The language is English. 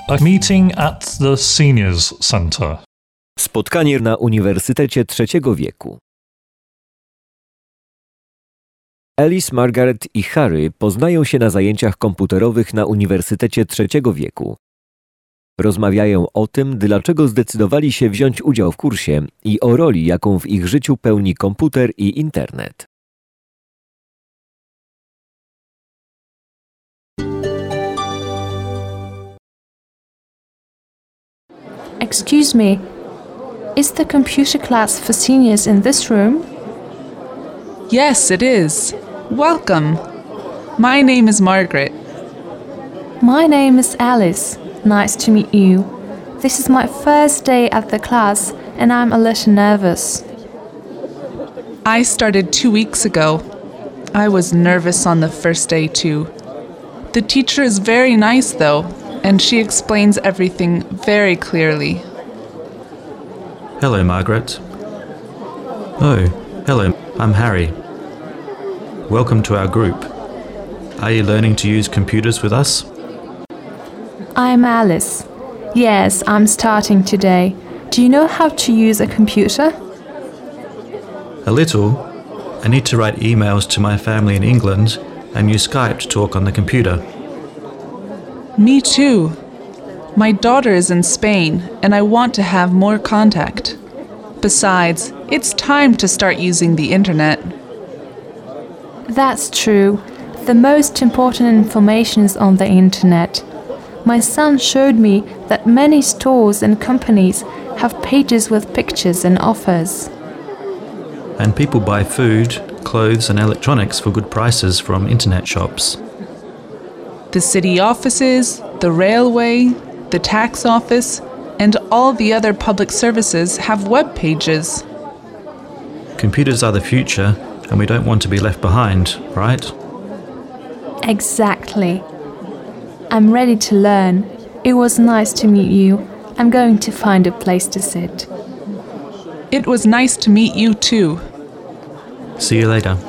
A meeting at the Seniors Center. Spotkanie na Uniwersytecie III wieku. Alice, Margaret i Harry poznają się na zajęciach komputerowych na Uniwersytecie III wieku. Rozmawiają o tym, dlaczego zdecydowali się wziąć udział w kursie i o roli, jaką w ich życiu pełni komputer i internet. Excuse me, is the computer class for seniors in this room? Yes, it is. Welcome. My name is Margaret. My name is Alice. Nice to meet you. This is my first day at the class and I'm a little nervous. I started 2 weeks ago. I was nervous on the first day too. The teacher is very nice though, and she explains everything very clearly. Hello, Margaret. Oh, hello, I'm Harry. Welcome to our group. Are you learning to use computers with us? I'm Alice. Yes, I'm starting today. Do you know how to use a computer? A little. I need to write emails to my family in England and use Skype to talk on the computer. Me too. My daughter is in Spain, and I want to have more contact. Besides, it's time to start using the internet. That's true. The most important information is on the internet. My son showed me that many stores and companies have pages with pictures and offers. And people buy food, clothes and electronics for good prices from internet shops. The city offices, the railway, the tax office, and all the other public services have web pages. Computers are the future, and we don't want to be left behind, right? Exactly. I'm ready to learn. It was nice to meet you. I'm going to find a place to sit. It was nice to meet you too. See you later.